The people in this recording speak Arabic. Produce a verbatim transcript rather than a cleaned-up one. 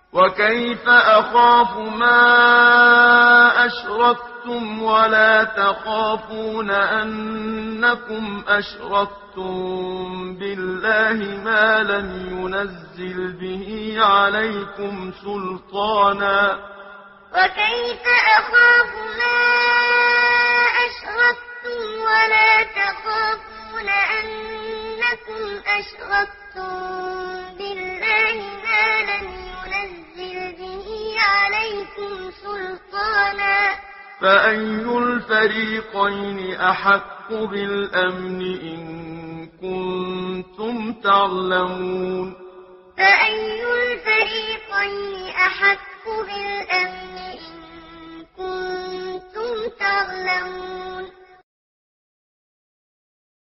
وكيف أخاف ما أشركتم ولا تخافون أنكم أشركتم بالله ما لم ينزل به عليكم سلطانا. وكيف أخاف ما أشركتم ولا تخافون أنكم أشركتم بالله ما لم ينزل به عليكم سلطانا. فأي الفريقين أحق بالأمن إن كنتم تعلمون. فأي الفريقين أحق بالأمن إن كنتم تعلمون.